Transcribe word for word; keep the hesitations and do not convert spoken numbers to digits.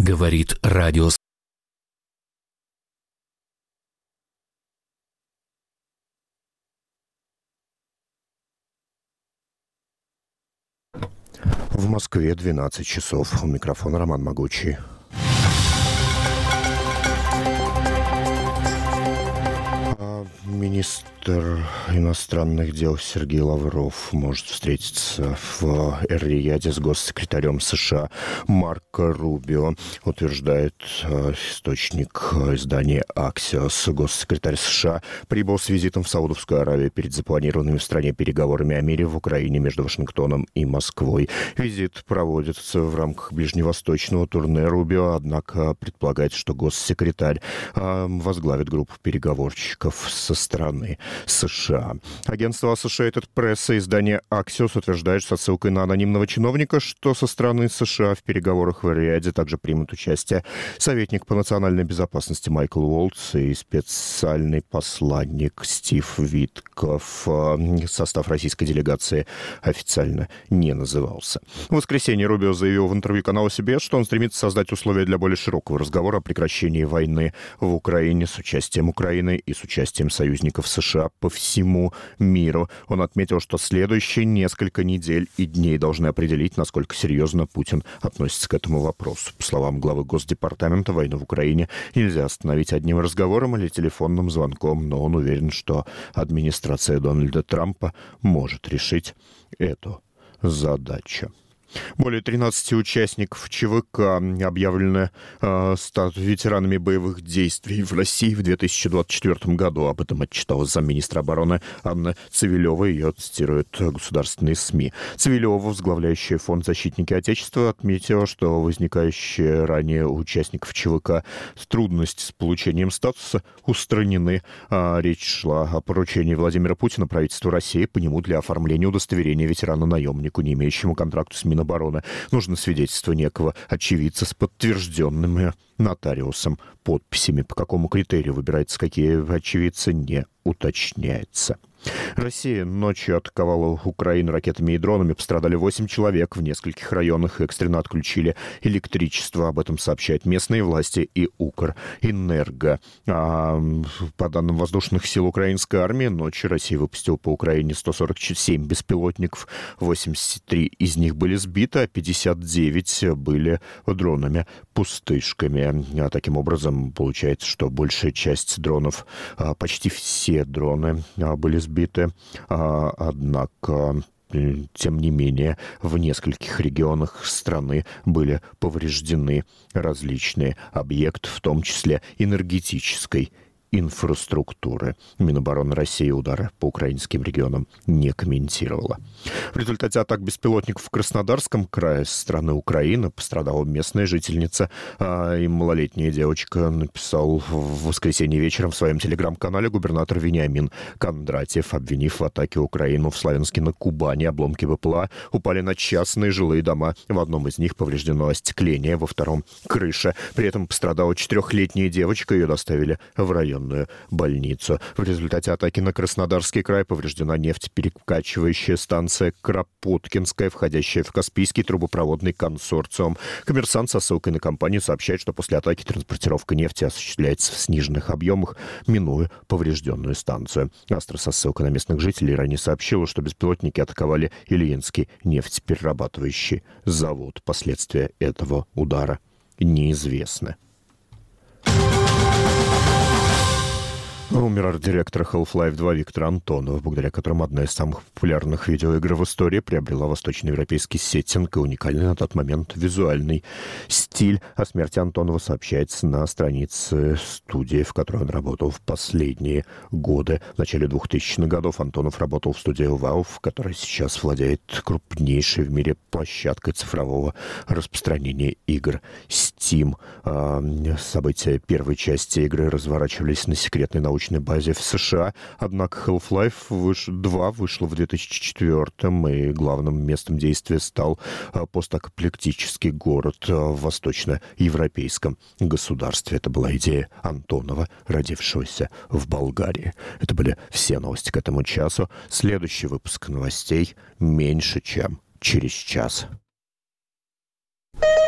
Говорит радио. В Москве двенадцать часов. У микрофона Роман Могучий. Министр иностранных дел Сергей Лавров может встретиться в Эр-Рияде с госсекретарем США Марко Рубио, утверждает источник издания «Аксиос». Госсекретарь США прибыл с визитом в Саудовскую Аравию перед запланированными в стране переговорами о мире в Украине между Вашингтоном и Москвой. Визит проводится в рамках ближневосточного турне Рубио, однако предполагается, что госсекретарь возглавит группу переговорщиков со стороны США. Агентство Associated Press и издание Axios утверждает со ссылкой на анонимного чиновника, что со стороны США в переговорах в Эр-Рияде также примут участие советник по национальной безопасности Майкл Уолтс и специальный посланник Стив Витков. Состав российской делегации официально не назывался. В воскресенье Рубио заявил в интервью каналу си би эс, что он стремится создать условия для более широкого разговора о прекращении войны в Украине с участием Украины и с участием союзников США по всему миру. Он отметил, что следующие несколько недель и дней должны определить, насколько серьезно Путин относится к этому вопросу. По словам главы Госдепартамента, войну в Украине нельзя остановить одним разговором или телефонным звонком, но он уверен, что администрация Дональда Трампа может решить эту задачу. Более тринадцати участников ЧВК объявлены э, став ветеранами боевых действий в России в две тысячи двадцать четвёртом году. Об этом отчиталась замминистра обороны Анна Цивилева. Ее цитируют государственные СМИ. Цивилева, возглавляющая фонд «Защитники Отечества», отметила, что возникающие ранее у участников ЧВК трудности с получением статуса устранены. А речь шла о поручении Владимира Путина правительству России по нему для оформления удостоверения ветерана-наемнику, не имеющему контракта с Минобороны. обороны. Нужно свидетельство некого очевидца с подтвержденными нотариусом подписями. По какому критерию выбирается, какие очевидцы, не уточняется. Россия ночью атаковала Украину ракетами и дронами. Пострадали восемь человек. В нескольких районах экстренно отключили электричество. Об этом сообщают местные власти и Укрэнерго. А по данным воздушных сил украинской армии, ночью Россия выпустила по Украине сто сорок семь беспилотников. восемьдесят три из них были сбиты, а пятьдесят девять были дронами-пустышками. А таким образом, получается, что большая часть дронов, почти все дроны были сбиты. Однако, тем не менее, в нескольких регионах страны были повреждены различные объекты, в том числе энергетической инфраструктуры. Минобороны России удары по украинским регионам не комментировала. В результате атак беспилотников в Краснодарском крае страны Украины пострадала местная жительница а, и малолетняя девочка. Написал в воскресенье вечером в своем телеграм-канале губернатор Вениамин Кондратьев, обвинив в атаке Украину в Славянске на Кубани. Обломки БПЛА упали на частные жилые дома. В одном из них повреждено остекление, во втором — крыша. При этом пострадала четырехлетняя девочка. Ее доставили в район больницу. В результате атаки на Краснодарский край повреждена нефтеперекачивающая станция Кропоткинская, входящая в Каспийский трубопроводный консорциум. «Коммерсант» со ссылкой на компанию сообщает, что после атаки транспортировка нефти осуществляется в сниженных объемах, минуя поврежденную станцию. Астра со ссылкой на местных жителей ранее сообщила, что беспилотники атаковали Ильинский нефтеперерабатывающий завод. Последствия этого удара неизвестны. Умер арт-директор Half-Life два Виктор Антонов, благодаря которому одна из самых популярных видеоигр в истории приобрела восточноевропейский сеттинг и уникальный на тот момент визуальный стиль. О смерти Антонова сообщается на странице студии, в которой он работал в последние годы. В начале двухтысячных годов Антонов работал в студии Valve, которая сейчас владеет крупнейшей в мире площадкой цифрового распространения игр Steam. События первой части игры разворачивались на секретной научной базе в США, однако Half-Life два вышла в две тысячи четвёртом, и главным местом действия стал постапокалиптический город в восточноевропейском государстве. Это была идея Антонова, родившегося в Болгарии. Это были все новости к этому часу. Следующий выпуск новостей меньше чем через час.